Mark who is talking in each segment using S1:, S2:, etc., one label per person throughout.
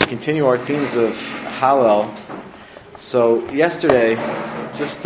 S1: continue our themes of Hallel. So yesterday, just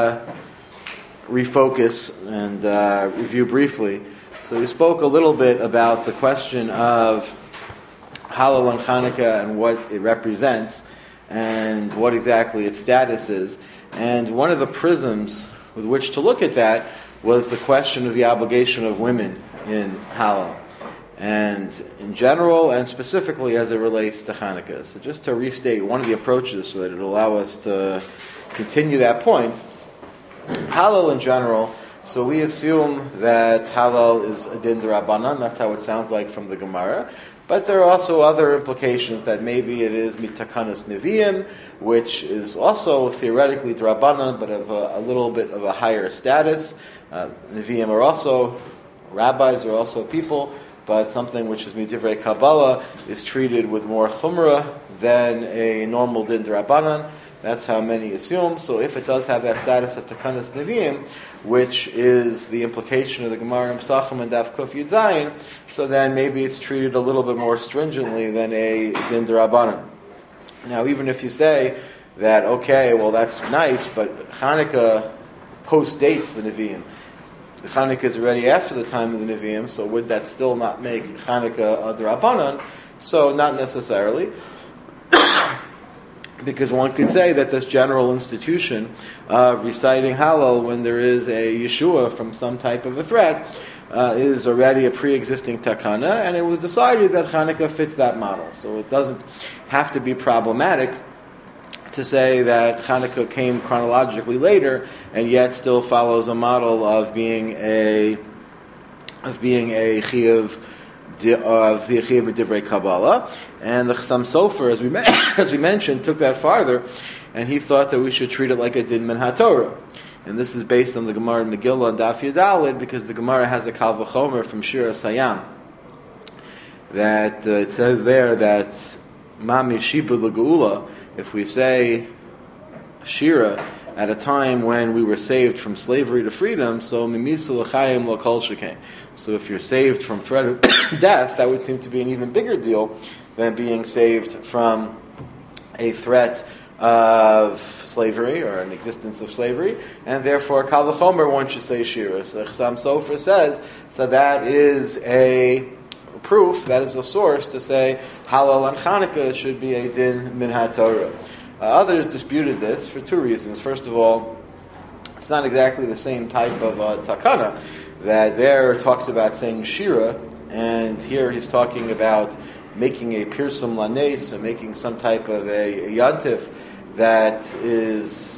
S1: refocus and review briefly. So we spoke a little bit about the question of Hallel and Hanukkah and what it represents and what exactly its status is. And one of the prisms with which to look at that was the question of the obligation of women in Hallel, and in general and specifically as it relates to Hanukkah. So just to restate one of the approaches so that it'll allow us to continue that point, Hallel in general, so we assume that Hallel is a din d'Rabbanan, that's how it sounds like from the Gemara, but there are also other implications that maybe it is mitakanas neviim, which is also theoretically d'Rabbanan, but of a little bit of a higher status. Neviim are also, rabbis are also people, but something which is midivrei Kabbalah is treated with more chumrah than a normal din d'Rabbanan. That's how many assume. So if it does have that status of takanas neviim, which is the implication of the Gemara in Pesachim and Daf Kuf Yud Zayin, so then maybe it's treated a little bit more stringently than a din d'Rabbanan. Now, even if you say that, okay, well that's nice, but Hanukkah post-dates the Nevi'im. Hanukkah is already after the time of the Nevi'im, so would that still not make Hanukkah a d'Rabbanan? So not necessarily. Because one could say that this general institution of reciting Hallel when there is a Yeshua from some type of a threat is already a pre-existing takana, and it was decided that Hanukkah fits that model. So it doesn't have to be problematic to say that Hanukkah came chronologically later and yet still follows a model of being a chiyuv of Divrei Kabbalah, and the Chassam Sofer, as we mentioned, took that farther, and he thought that we should treat it like a din min haTorah. And this is based on the Gemara in Megillah and Daf Yudalid, because the Gemara has a Kal V'chomer from Shiras Hayam that it says there that Ma Mishiba L'Geula, if we say Shira at a time when we were saved from slavery to freedom, so Mimisa L'Chayim L'Kol Shekain. So if you're saved from threat of death, that would seem to be an even bigger deal than being saved from a threat of slavery or an existence of slavery, and therefore Kal V'chomer one should say Shira. So Chassam Sofer says, so that is a proof, that is a source to say Hallel and Hanukkah should be a din min haTorah. Others disputed this for two reasons. First of all, it's not exactly the same type of takana. That there talks about saying Shira, and here he's talking about making a pirsum lanes, and making some type of a yantif that is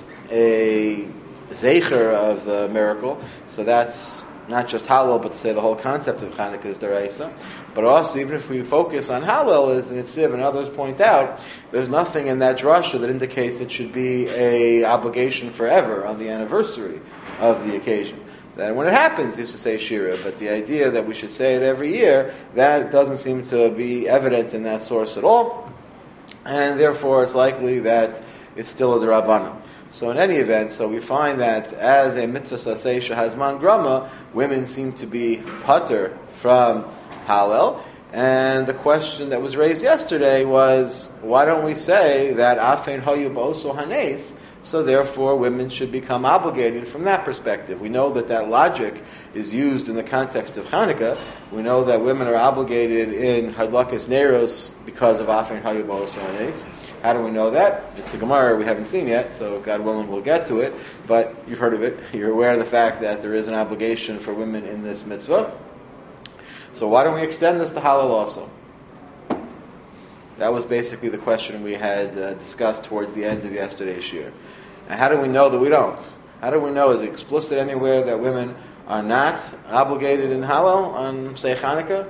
S1: a zecher of the miracle. So that's not just Hallel, but to say the whole concept of Hanukkah is deraisa. But also, even if we focus on Hallel as the Nitziv, and others point out, there's nothing in that drasha that indicates it should be a obligation forever on the anniversary of the occasion. That when it happens, you used to say Shira, but the idea that we should say it every year, that doesn't seem to be evident in that source at all, and therefore it's likely that it's still a d'Rabbanan. So in any event, so we find that as a mitzvah saseh shehazman grama, women seem to be pater from Hallel, and the question that was raised yesterday was, why don't we say that afein hayu ba'oso hanes, so therefore women should become obligated from that perspective. We know that logic is used in the context of Hanukkah. We know that women are obligated in Hadlakas Neros because of Afein Hayu Ba'oso Hanes. How do we know that? It's a Gemara we haven't seen yet, so God willing we'll get to it, but you've heard of it. You're aware of the fact that there is an obligation for women in this mitzvah. So why don't we extend this to Hallel also? That was basically the question we had discussed towards the end of yesterday's shir. And how do we know that we don't? How do we know? Is it explicit anywhere that women are not obligated in Hallel on, say, Hanukkah?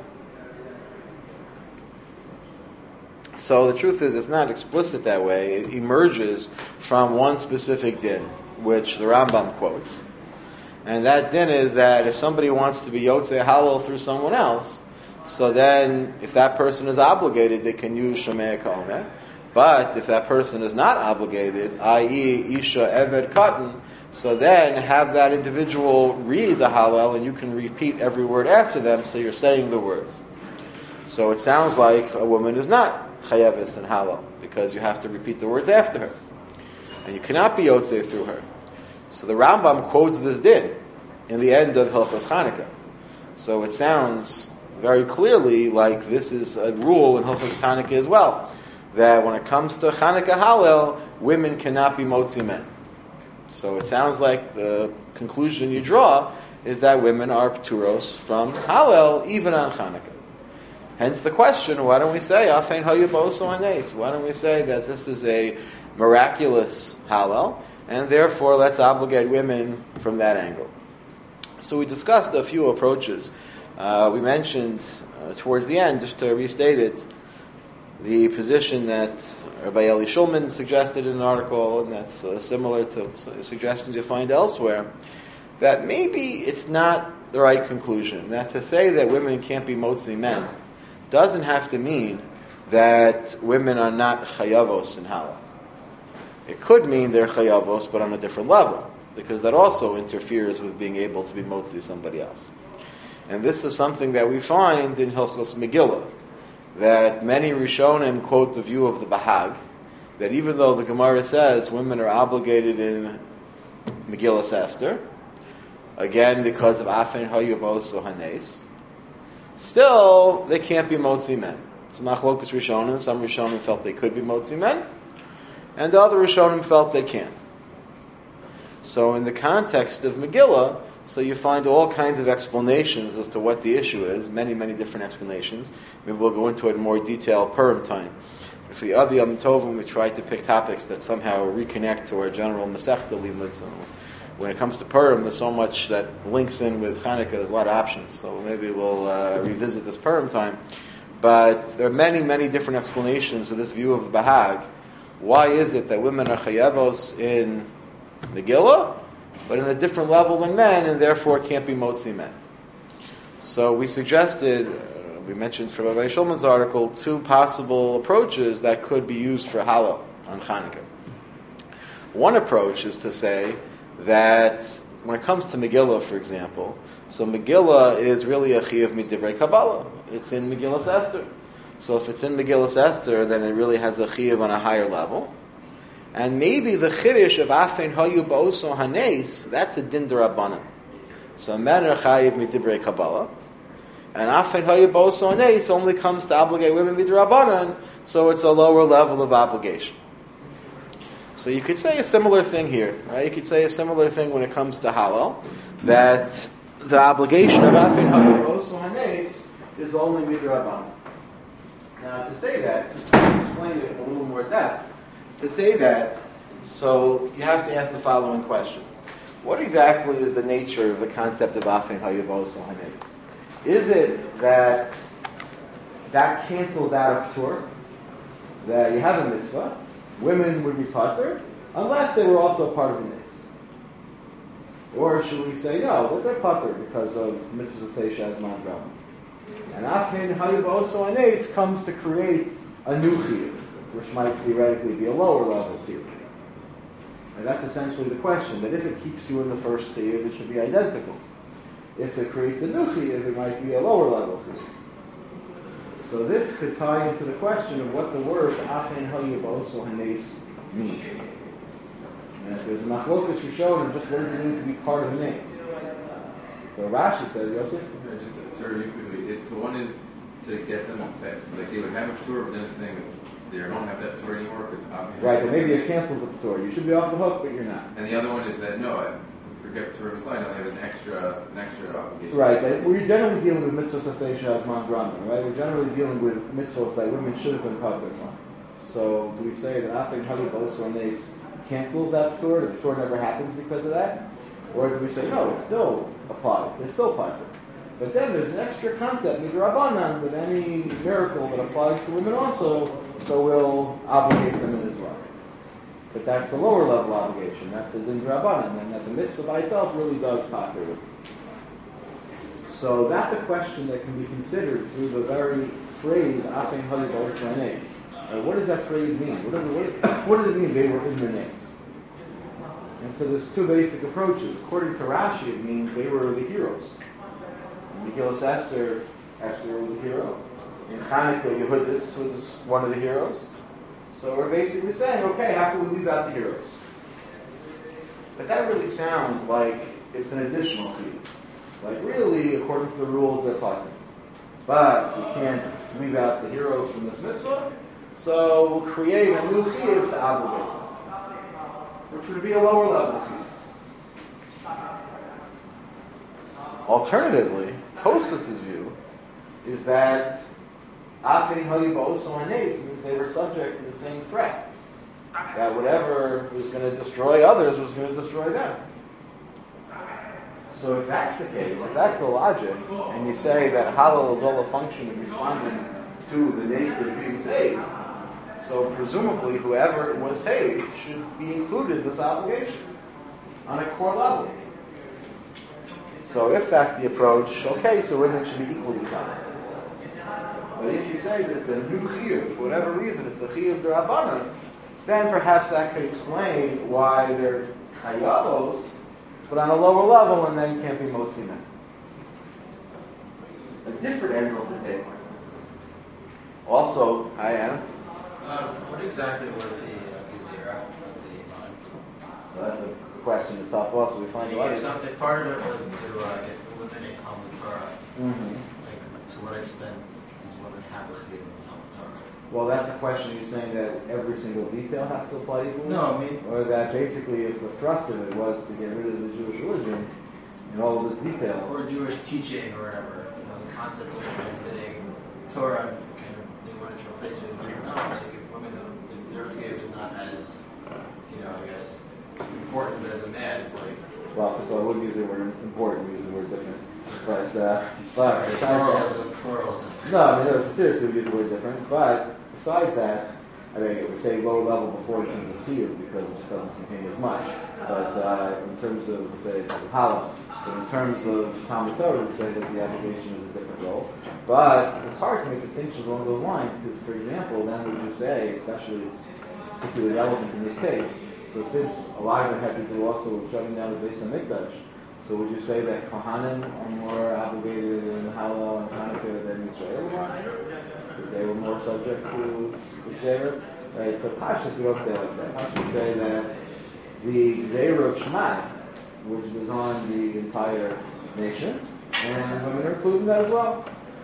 S1: So the truth is, it's not explicit that way. It emerges from one specific din, which the Rambam quotes. And that din is that if somebody wants to be Yotzei Hallel through someone else, so then if that person is obligated, they can use Shomei Ka'oneh. But if that person is not obligated, i.e. Isha, Eved, Katan, so then have that individual read the Hallel, and you can repeat every word after them, so you're saying the words. So it sounds like a woman is not chayevis and halal, because you have to repeat the words after her. And you cannot be yotzei through her. So the Rambam quotes this din in the end of Hilchos Chanukah. So it sounds very clearly like this is a rule in Hilchos Chanukah as well, that when it comes to Chanukah Hallel, women cannot be motzi men. So it sounds like the conclusion you draw is that women are pturos from Hallel even on Chanukah. Hence the question, why don't we say Afein Hayu Bo'oso Hanes? Why don't we say that this is a miraculous Hallel, and therefore let's obligate women from that angle? So we discussed a few approaches. We mentioned towards the end, just to restate it, the position that Rabbi Eli Shulman suggested in an article, and that's similar to suggestions you find elsewhere, that maybe it's not the right conclusion. That to say that women can't be motzi men doesn't have to mean that women are not chayavos in halal. It could mean they're chayavos, but on a different level, because that also interferes with being able to be motzi somebody else. And this is something that we find in Hilchos Megillah, that many Rishonim quote the view of the Bahag, that even though the Gemara says women are obligated in Megillas Esther, again because of Afein Hayu Bo'oso Hanes, still they can't be motzi men. It's machlokas Rishonim. Some Rishonim felt they could be motzi men, and the other Rishonim felt they can't. So in the context of Megillah, so you find all kinds of explanations as to what the issue is, many, many different explanations. Maybe we'll go into it in more detail Purim time. For the other Yom Tovim, we try to pick topics that somehow reconnect to our general Masechta limud. So when it comes to Purim, there's so much that links in with Chanukah, there's a lot of options. So maybe we'll revisit this Purim time. But there are many, many different explanations of this view of the Bahag. Why is it that women are chayavos in Megillah, but in a different level than men, and therefore can't be motzi men? So we suggested, we mentioned from Rabbi Shulman's article, two possible approaches that could be used for Hallel on Chanukah. One approach is to say that when it comes to Megillah, for example, so Megillah is really a chiyuv midivrei Kabbalah. It's in Megillas Esther. So if it's in Megillas Esther, then it really has a chiyuv on a higher level. And maybe the chiddush of Afein Hayu Bo'oso Hanes, that's a din d'Rabbanan. So men are chayiv midivrei Kabbalah, and Afein Hayu Bo'oso Hanes only comes to obligate women midrabbanan, so it's a lower level of obligation. So you could say a similar thing here, right? You could say a similar thing when it comes to Hallel, that the obligation of Afein Hayu Bo'oso Hanes is only midrabbanan. Now to say that, just to explain it in a little more depth, to say that, so you have to ask the following question. What exactly is the nature of the concept of Afein Hayu Bo'oso Hanes? Is it that cancels out a Ptur? That you have a mitzvah, women would be patur, unless they were also part of the mitzvah? Or should we say no, that they're patur because of mitzvah seisha azman ram? And Afein Hayu Bo'oso Hanes comes to create a new chiyuv, which might theoretically be a lower level chiyuv. And that's essentially the question, that if it keeps you in the first chiyuv, it should be identical. If it creates a new chiyuv, it might be a lower level chiyuv. So this could tie into the question of what the word Afein Hayu Bo'oso Hanes means. And if there's a machlokas Rishonim, just what does it mean to be part of the names? So Rashi says, Yosef?
S2: Just to turn you quickly, it's the one is to get them back, like they would have a tour, but then it's saying that they don't have that tour anymore because
S1: right, but maybe it cancels the tour. You should be off the hook, but you're not.
S2: And the other one is that no, I forget tour of Messiah. Now they have an extra obligation.
S1: Right, we're generally dealing with mitzvahs seisha azman grama, right? We're generally dealing with mitzvahs that women should have been patur from. So do we say that Afein Hayu Bo'oso Hanes cancels that tour? The tour never happens because of that? Or do we say no, it still applies? They're still patur. But then there's an extra concept, midrabanan, that any miracle that applies to women also, so we'll obligate them in as well. But that's a lower level obligation. That's a din drabanan, and that the mitzvah by itself really does patur women. So that's a question that can be considered through the very phrase Afein Hayu Bo'oso Hanes. What does that phrase mean? What does it mean they were in the names? And so there's two basic approaches. According to Rashi, it means they were the heroes. In Megillas Esther was a hero. in Hanukkah, Yehudis was one of the heroes. So we're basically saying, okay, how can we leave out the heroes? But that really sounds like it's an additional chiyuv. Like really, according to the rules, they're patur. But we can't leave out the heroes from this mitzvah, so we'll create a new chiyuv to obligate them, which would be a lower level chiyuv. Alternatively, Tosfos' view is that Afin Hayibos means they were subject to the same threat. That whatever was going to destroy others was going to destroy them. So if that's the case, if that's the logic, and you say that halal is all a function of responding to the nation being saved, so presumably whoever was saved should be included in this obligation on a core level. So if that's the approach, okay, so women should be equally counted. But if you say that it's a new chiyuv, for whatever reason, it's a chiyuv d'Rabbanan, then perhaps that could explain why they're chayavos, but on a lower level, and then can't be motzi men. A different angle to take. Also, hi Adam.
S3: What exactly was the gezerah of the iman?
S1: So that's a question itself. Also, we find out.
S3: If part of it was to, I guess, eliminate Talmud Torah.
S1: Mm-hmm.
S3: Like, to what extent does women have a chiyuv of Talmud Torah?
S1: Well, that's the question. You're saying that every single detail has to apply equally?
S3: No, I mean,
S1: Or that basically, if the thrust of it was to get rid of the Jewish religion and all of its details.
S3: or Jewish teaching or whatever. You know, the concept of transmitting Torah, kind of, they wanted to replace it with different knowledge. Like, if women, if their chiyuv is not as, you know, I guess, important as a man, it's like.
S1: Well, so I wouldn't use the word important, we use the word different. But
S3: Pluralism.
S1: no, I mean, seriously, we use the word different. But besides that, I mean, we say lower level before in terms of chiyuv because it just doesn't contain as much. But in terms of, say, halal, but in terms of Talmud Torah, we say that the obligation is a different role. But it's hard to make distinctions along those lines because, for example, then would you say, especially it's particularly relevant in this case, so since a lot of it had to do also with shutting down the Beis HaMikdash, so would you say that Kohanim are more obligated in Halal and Hanukkah than Israel were? Because they were more subject to the Gzeirah? Right, so Pashas, we don't say like that. Pashas say that the Gzeirah of Shema, which is on the entire nation, and women are included in that as well.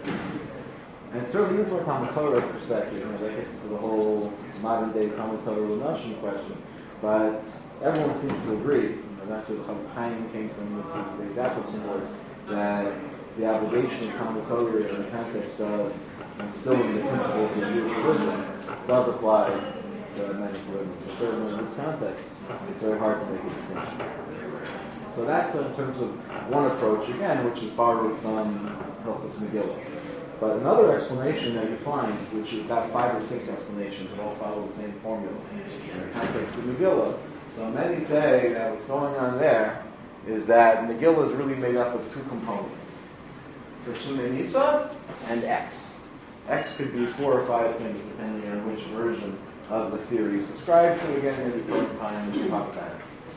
S1: And certainly even from a Talmud Torah perspective, you know, that gets to the whole modern day Talmud Torah Lunashim question. But everyone seems to agree, and that's where the Chafetz Chaim came from with his Jacobson words, that the obligation of Talmud Torah in the context of instilling the principles of the Jewish religion does apply to men and women. So certainly in this context, it's very hard to make a distinction. So that's in terms of one approach, again, which is borrowed from Hilchos Megillah. But another explanation that you find, which is about 5 or 6 explanations that all follow the same formula in the context of Megillah. So many say that what's going on there is that Megillah is really made up of 2 components. Persuna Nisa and X. X could be 4 or 5 things depending on which version of the theory you subscribe to. Again, maybe take time to talk about it.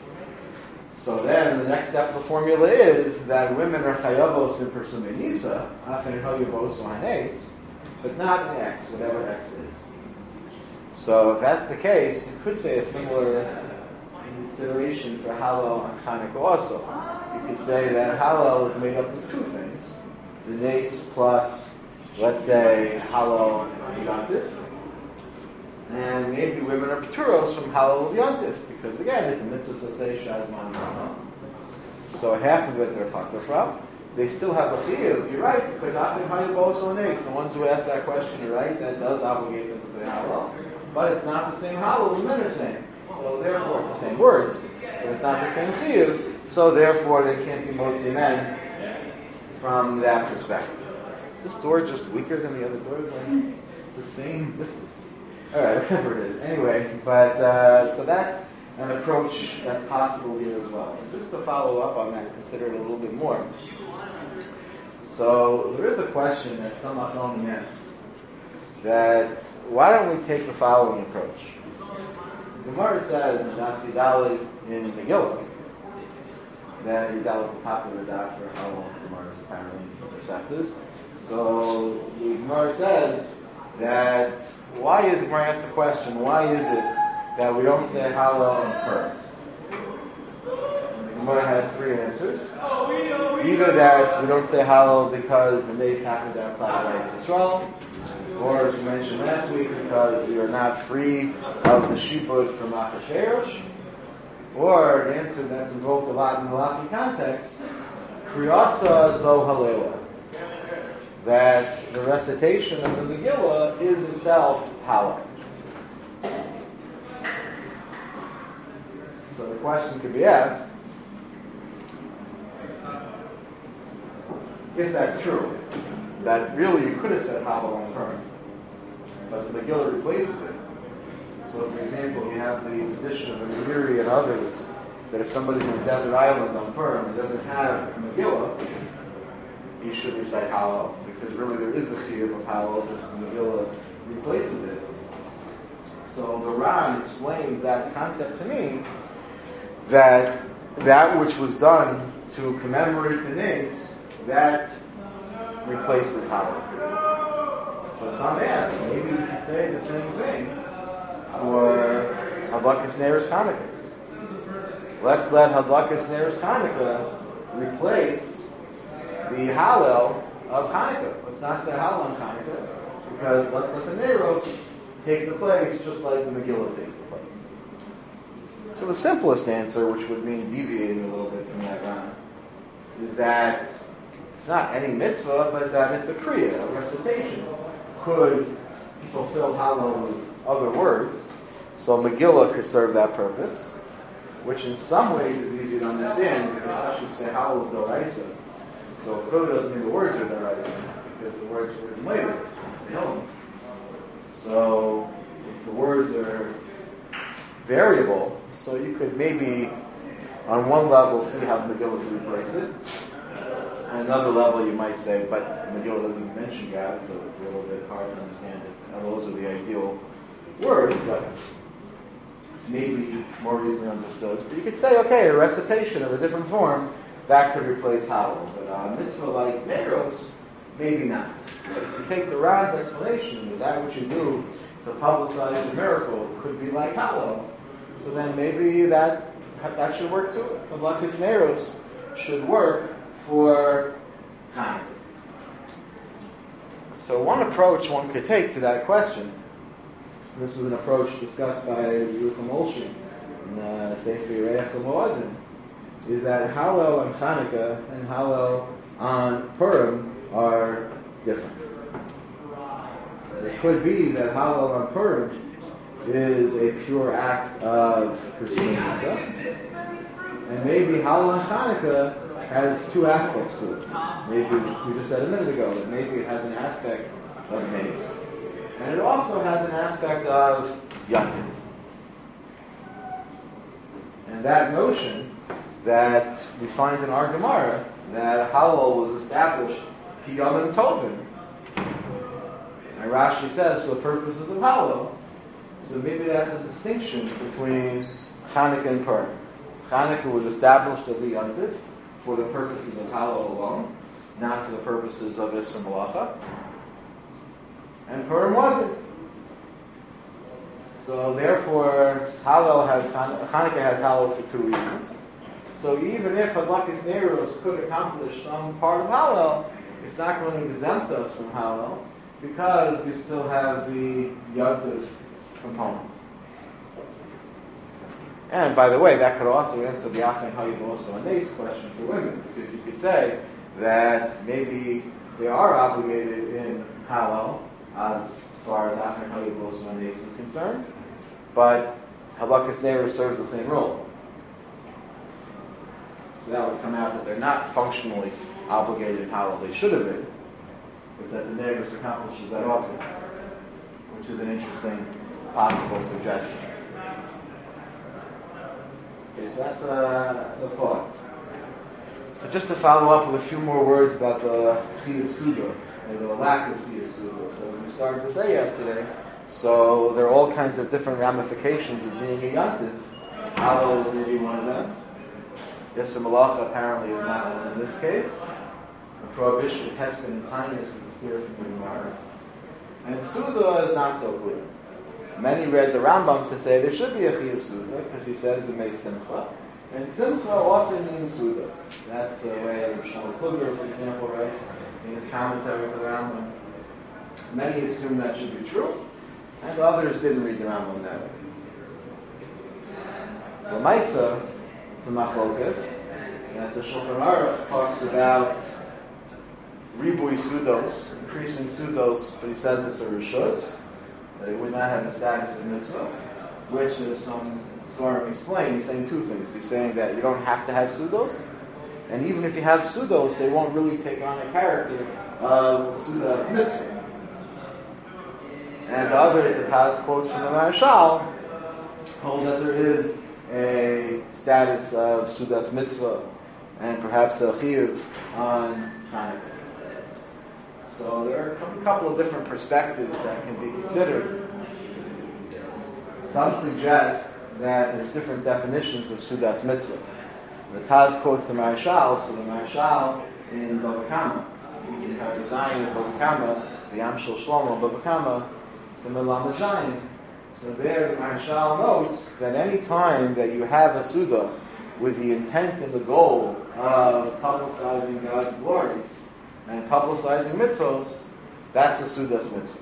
S1: So then the next step of the formula is that women are chayavos in Persuna Nisa, afin hayavos hanes, but not in X, whatever X is. So if that's the case, you could say a similar consideration for halal and Hanukkah also. You could say that halal is made up of 2 things. The nace plus, let's say, halal yantif. And maybe women are paturos from halal yantif, because again, it's a mitzvah say shazman halal. So half of it they're patur from. They still have a chiyuv, you're right, because after hayabos or nace, the ones who asked that question, you're right, that does obligate them to say halal. But it's not the same halal as men are saying. So therefore, it's the same words, but it's not the same chiyuv. So therefore, they can't be motzi men from that perspective. Is this door just weaker than the other doors? It's the same distance. All right, whatever it is. Anyway, but so that's an approach that's possible here as well. So just to follow up on that, consider it a little bit more. So there is a question that some Achronim asked, that why don't we take the following approach? The Gemara says in Daf Yudalid in Megillah, that Yudalid is a popular daf for how Gemara is apparently perceptive. So the Gemara says that why is the Gemara asks the question? Why is it that we don't say Hallel and Purim? The Gemara has three answers. Either that we don't say Hallel because the days happened outside of Eretz Yisrael, or as we mentioned last week, because we are not free of the shibud from Achashverosh, or the answer that's invoked a lot in the Malachi context, Kriyasa Zo Halela, that the recitation of the Megillah is itself Hallel. So the question could be asked, if that's true, that really you could have said Hallel on Purim, but the Megillah replaces it. So, for example, you have the position of the Meiri and others that if somebody's in a desert island on Purim and doesn't have a Megillah, he should recite Hallel, because really there is a chiyuv of Hallel, just the Megillah replaces it. So the Ran explains that concept to me, that which was done to commemorate the Nes, that replaces Hallel. So some ask, maybe we could say the same thing for Hadlakas Neiros Chanukah. Let's let Hadlakas Neiros Chanukah replace the Hallel of Chanukah. Let's not say Hallel on Chanukah, because let's let the Neiros take the place just like the Megillah takes the place. So the simplest answer, which would mean deviating a little bit from that Ran, is that it's not any mitzvah, but that it's a kriya, a recitation, could fulfill Hallel with other words. So Megillah could serve that purpose, which in some ways is easy to understand, because I should say Hallel is Doraisa. So it clearly doesn't mean the words are Doraisa, because the words were written later. So if the words are variable, so you could maybe on one level see how the Megillah could replace it. On another level you might say, but the Megillah doesn't even mention God, so it's a little bit hard to understand if those are the ideal words, but it's maybe more easily understood. But you could say, okay, a recitation of a different form, that could replace Hallel. But a mitzvah like Neiros, maybe not. But if you take the Ran's explanation that which you do to publicize the miracle could be like Hallel, so then maybe that should work too. Hadlakas Neiros should work for Hanukkah. So one approach one could take to that question, this is an approach discussed by Yerucham Olshin in Sefer Yireach L'Moadim, is that Hallel on Chanukah and Hallel on Purim are different. It could be that Hallel on Purim is a pure act of pursuing Mitzvah, and maybe Hallel on Chanukah has two aspects to it. Maybe we just said a minute ago that maybe it has an aspect of Mace, and it also has an aspect of Yantiv. And that notion that we find in our Gemara that Hallel was established Kiyam and Tovin, and Rashi says for the purposes of Hallel. So maybe that's a distinction between Chanukah and Purim. Chanukah was established as a Yantiv for the purposes of Hallel alone, not for the purposes of Isser Malacha. And Purim wasn't. So therefore, Chanukah has Hallel for two reasons. So even if Hadlakas Neiros could accomplish some part of Hallel, it's not going to exempt us from Hallel, because we still have the Yantiv component. And by the way, that could also answer the Achen Hayib also a Nes question for women. Because you could say that maybe they are obligated in Hallel as far as Achen Hayib also a Nes is concerned, but Hadlakas Neiros serves the same role. So that would come out that they're not functionally obligated in Hallel. They should have been, but that the Neiros accomplishes that also, which is an interesting possible suggestion. Okay, so that's a thought. So just to follow up with a few more words about the Chiyuv Suda, or the lack of Chiyuv Suda. So as we started to say yesterday, so there are all kinds of different ramifications of being a Yantiv. Hallel is maybe one of them. Isser Malacha apparently is not one in this case. The prohibition of Hespen and Tainus is clear from the Gemara. And Suda is not so clear. Many read the Rambam to say there should be a Chiyuv Suda, because he says it makes Simcha. And Simcha often means Suda. That's the way Shmuel Kluger, for example, writes in his commentary to the Rambam. Many assume that should be true, and others didn't read the Rambam that way. L'maisa, it's a machlokas, that the Shulchan Aruch talks about Ribui Sudos, increasing Sudos, but he says it's a Rishus, that it would not have the status of mitzvah, which is some Svarim explain. He's saying two things. He's saying that you don't have to have Sudos, and even if you have Sudos, they won't really take on a character of Sudas mitzvah. And the others, the Taz quotes from the Marshal, hold that there is a status of Sudas mitzvah and perhaps a chiyuv on Hanukkah. So there are a couple of different perspectives that can be considered. Some suggest that there's different definitions of Sudas mitzvah. The Taz quotes the Marshal, so the Marshal in Bava Kama, in Harazayin of Bava Kama, the Amshel Shlomo Bava Kama, Similar Mazayin. So there the Marshal notes that any time that you have a Suda with the intent and the goal of publicizing God's glory and publicizing mitzvos, that's a Sudas mitzvah.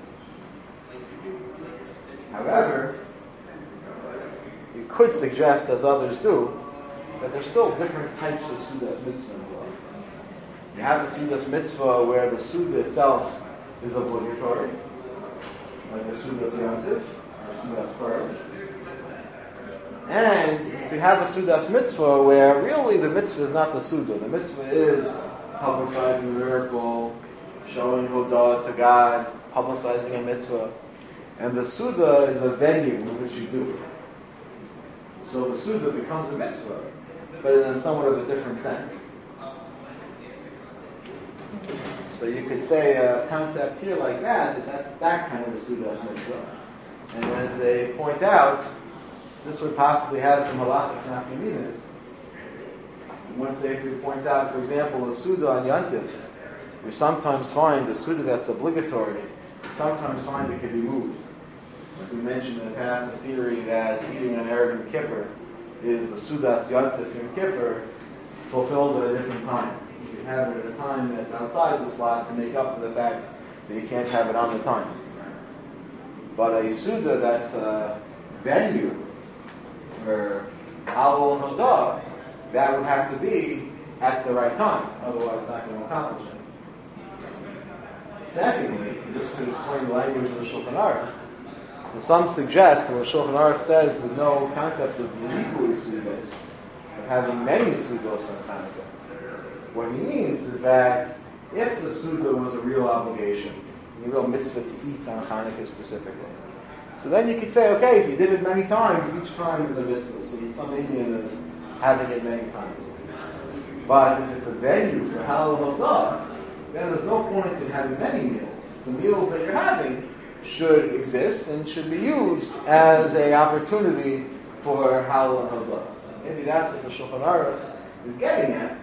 S1: However, you could suggest, as others do, that there's still different types of Sudas mitzvah involved. You have the Sudas mitzvah where the Suda itself is obligatory, like the Sudas Yantiv, Sudas Purge. And you could have a Sudas mitzvah where really the mitzvah is not the Suda. The mitzvah is publicizing a miracle, showing Hodah to God, publicizing a mitzvah. And the Suda is a venue in which you do it. So the Suda becomes a mitzvah, but in a somewhat of a different sense. So you could say a concept here like that that's that kind of a Sudas mitzvah. And as they point out, this would possibly have some halachic nafkaminas. One sefer points out, for example, a Suda on Yantif. We sometimes find the Suda that's obligatory, sometimes find it can be moved. Like we mentioned in the past, the theory that eating on Erev Yom Kippur is the Sudas Yantif Yom Kippur fulfilled at a different time. You can have it at a time that's outside the slot to make up for the fact that you can't have it on the time. But a Suda that's a venue for Halal and Hodah, that would have to be at the right time, otherwise it's not going to accomplish it. Secondly, this could explain the language of the Shulchan Aruch. So some suggest that what Shulchan Aruch says there's no concept of Ribui Sudos, of having many Sudos on Hanukkah. What he means is that if the Suda was a real obligation, a real mitzvah to eat on Hanukkah specifically, so then you could say, okay, if you did it many times, each time is a mitzvah. So there's some Indian of having it many times. But if it's a venue for Halal Hodah, then there's no point in having many meals. It's the meals that you're having should exist and should be used as an opportunity for Halal Hodah. So maybe that's what the Shulchan Aruch is getting at,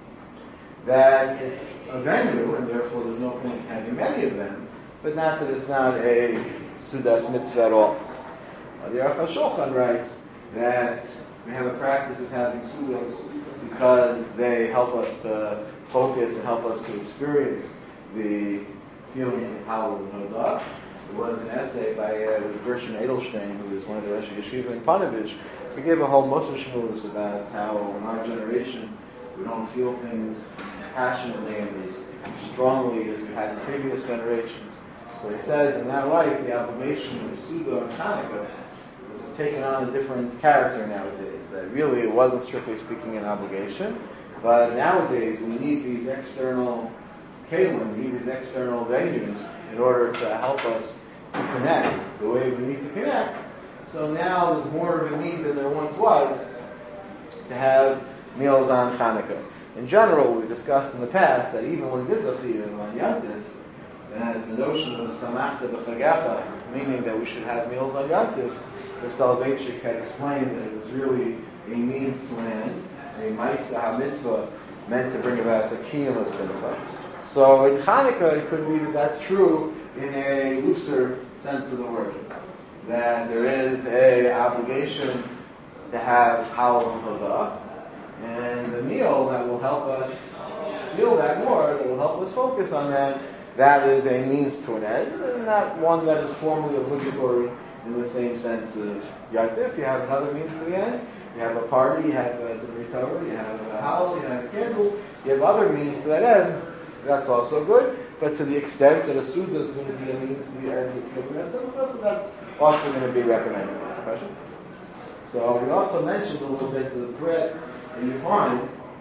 S1: that it's a venue and therefore there's no point in having many of them, but not that it's not a Sudas mitzvah at all. The Aruch HaShulchan writes that we have a practice of having Sudos because they help us to focus and help us to experience the feelings of Halal and Hodah. There was an essay by Gershon Edelstein, who is one of the Rosh Yeshiva in Panovich. We gave a whole Musar Shmuz about how in our generation we don't feel things as passionately and as strongly as we had in previous generations. So he says, in that light, the obligation of Suda and Hanukkah has taken on a different character nowadays. That really it wasn't strictly speaking an obligation, but nowadays we need these external kalim, we need these external venues in order to help us to connect the way we need to connect. So now there's more of a need than there once was to have meals on Hanukkah. In general, we've discussed in the past that even when it is a chiyuv on Yantiv, that the notion of samachta b'chagacha, meaning that we should have meals on Yantiv, the Soloveitchik had explained that it was really a means to an end, a ma'isa ha-mitzvah meant to bring about the kiyum of simcha. So in Hanukkah, it could be that that's true in a looser sense of the word. That there is a obligation to have Halal and Hodah, and the meal that will help us feel that more, that will help us focus on that, that is a means to an end, and not one that is formally obligatory in the same sense of Yatif. You have another means to the end. You have a party, you have a Divrei Torah, you have a Halal, you have candles, you have other means to that end. That's also good, but to the extent that a Suda is going to be a means to the end of feeling that simcha, so that's also going to be recommended. Question? So we also mentioned a little bit the thread that you find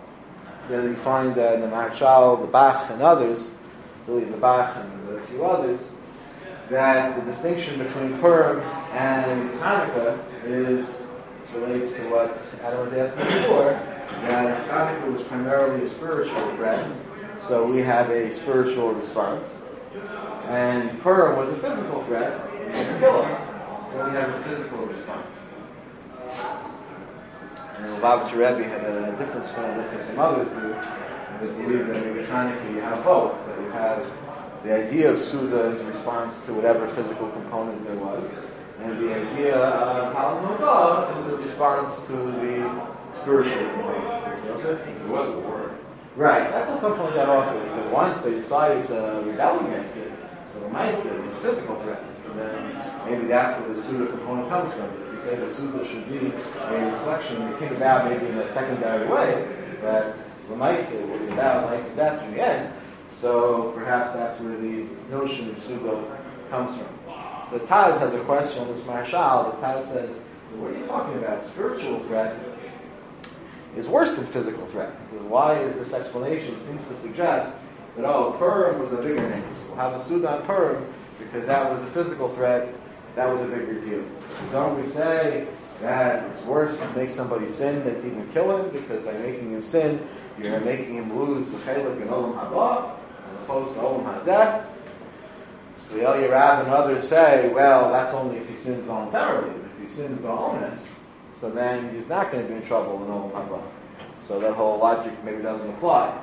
S1: in the Maharshal, the Bach, and others, really the Bach and a few others, that the distinction between Purim and Hanukkah relates to what Adam was asking before, that Hanukkah was primarily a spiritual threat, so we have a spiritual response, and Purim was a physical threat, to kill us, so we have a physical response. And the Lubavitcher Rebbe had a different spin on this than some others do. They believe that maybe Hanukkah you have both. That you have the idea of Suda as a response to whatever physical component there was, and the idea of Halal Hodah is a response to the spiritual component.
S2: It was a war.
S1: Right. That's at some point that also. They said once they decided to rebel against it, so the Maisa was physical threats. And then maybe that's where the Suda component comes from. If you say the Suda should be a reflection, you think about maybe in a secondary way, that the Maisa was about life and death in the end. So perhaps that's where the notion of Suda comes from. So the Taz has a question on this Maharshal. The Taz says, what are you talking about? Spiritual threat is worse than physical threat. So why is this explanation? It seems to suggest that, Purim was a bigger name. We'll have a Suda on Purim because that was a physical threat. That was a big reveal. Don't we say that it's worse to make somebody sin than to even kill him, because by making him sin, you're making him lose the chelik in Olam Haba, as opposed to Olam Hazeh. So the El Rab and others say, well, that's only if he sins voluntarily. If he sins ba'ones, so then he's not going to be in trouble in Olam Haba. So that whole logic maybe doesn't apply.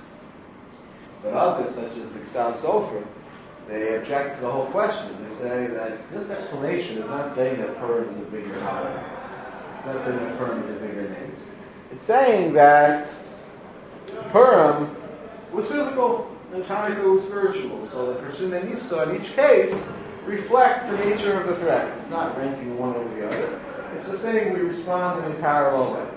S1: But others, such as the Ksav Sofer, they object to the whole question. They say that this explanation is not saying that Purim is a bigger holiday. It's not saying that Purim is a bigger name. It's saying that Purim was physical and Hanukkah was spiritual. So the Pershim and Nisa in each case reflects the nature of the threat. It's not ranking one over the other. It's just saying we respond in a parallel way.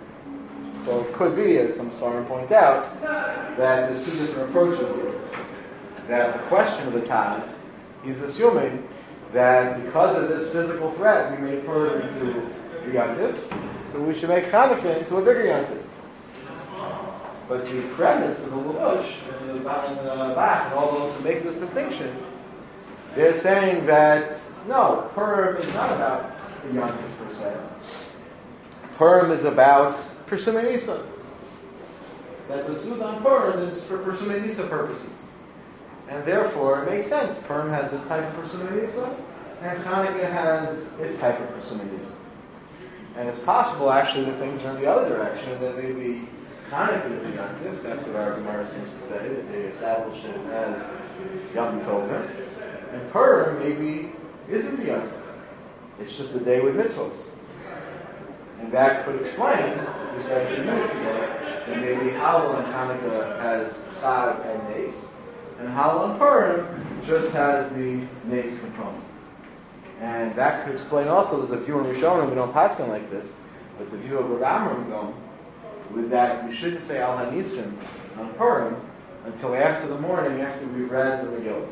S1: So it could be, as some Svarim point out, that there's two different approaches here. That the question of the Taz, he's assuming that because of this physical threat, we made Purim into a Yantif, so we should make Hanukkah into a bigger Yantif. But the premise of the Levush and the Bach and all those who make this distinction, they're saying that no, Purim is not about the Yantif per se. Purim is about Pershimei Nisa. That the Suda on Purim is for Pershimei Nisa purposes. And therefore, it makes sense. Purim has this type of Pershimei Nisa, and Hanukkah has its type of Pershimei Nisa. And it's possible, actually, that things are in the other direction, that maybe Hanukkah is a Yantif. That's what our Gemara seems to say, that they establish it as Yom Tovim. And Purim maybe isn't the Yantif. It's just a day with mitzvahs. And that could explain, we said a few minutes ago, that maybe Halal and Hanukkah has Chag and Nes, and Halal and Purim just has the Nes component. And that could explain also, there's a view in Rishonim, we don't pass on like this, but the view of Rav Amram was that we shouldn't say Al Hanisim on Purim until after the morning, after we've read the Megillah.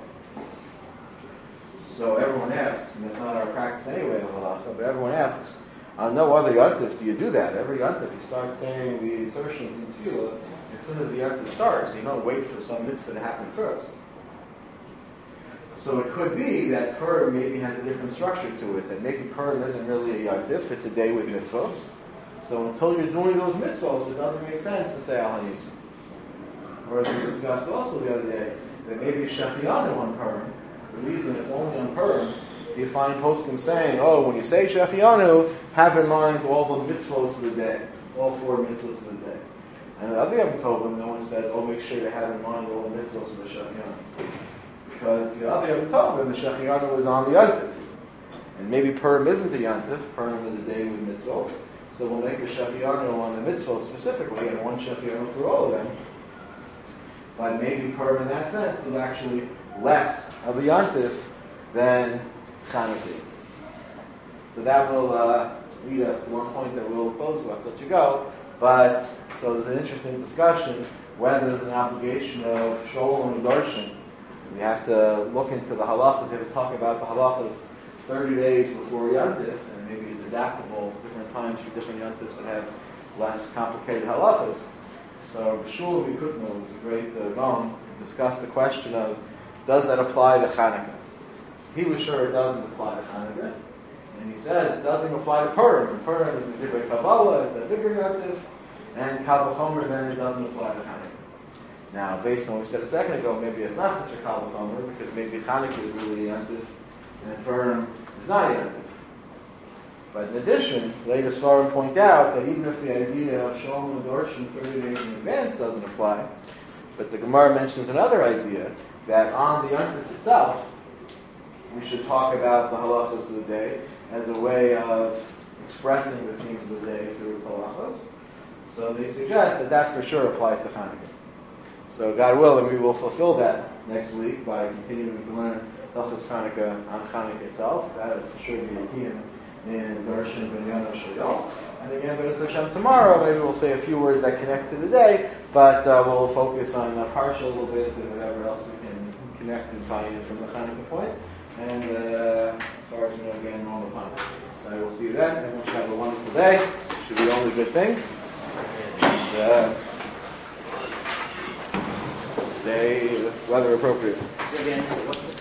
S1: So everyone asks, and it's not our practice anyway, but everyone asks, on no other Yantif do you do that. Every Yantif you start saying the insertions in Tefillah as soon as the Yantif starts. You don't wait for some mitzvah to happen first. So it could be that Purim maybe has a different structure to it, that maybe Purim isn't really a Yantif, it's a day with mitzvahs. So until you're doing those mitzvahs, it doesn't make sense to say Al Hanisim. Or as we discussed also the other day, that maybe Shechianu on Purim, the reason it's only on Purim, you find poskim saying, when you say Shechianu, have in mind all the mitzvahs of the day, all 4 mitzvahs of the day. And the other Yom Tovim, no one says, oh, make sure to have in mind all the mitzvahs of the Shechianu. Because the other Yom Tovim, the Shechianu was on the Yantif. And maybe Purim isn't a Yantif, Purim is a day with mitzvahs. So we'll make a Shechianu on the mitzvahs specifically, and one Shechianu for all of them. But maybe Purim in that sense is actually less of a Yantif than Chanukah. So that will lead us to one point that we'll close with, let you go. But, so there's an interesting discussion whether there's an obligation of Sholem and Darshan. We have to look into the halachas, we have to talk about the halachas 30 days before Yantif, and maybe it's adaptable different times for different Yantifs that have less complicated halachas. So, B'shul B'kutno was a great Gaon to discuss the question of, does that apply to Chanukah? So he was sure it doesn't apply to Chanukah. And he says it doesn't apply to Purim. And Purim is a Divrei Kabbalah, it's a bigger Yantif, and Kal V'chomer, then it doesn't apply to Chanukah. Now, based on what we said a second ago, maybe it's not such a Kal V'chomer, because maybe Chanukah is really a Yantif, and Purim is not a Yantif. But in addition, later Svarim point out that even if the idea of Sholem and Darshan 30 days in advance doesn't apply, but the Gemara mentions another idea, that on the Yantif itself, we should talk about the halachos of the day as a way of expressing the themes of the day through its halachos. So they suggest that that for sure applies to Chanukah. So God willing, we will fulfill that next week by continuing to learn Hilchos Chanukah on Chanukah itself. That is for sure be a key in Darshan V'Nyana Shayol. And again, B'ez Hashem tomorrow, maybe we'll say a few words that connect to the day, but we'll focus on Parsha a little bit and whatever else we can connect and tie in from the Chanukah point. And as far as we know, again, normal time. So I will see you then. Everyone should have a wonderful day. Should be only good things. And stay weather appropriate.
S3: Again, what's the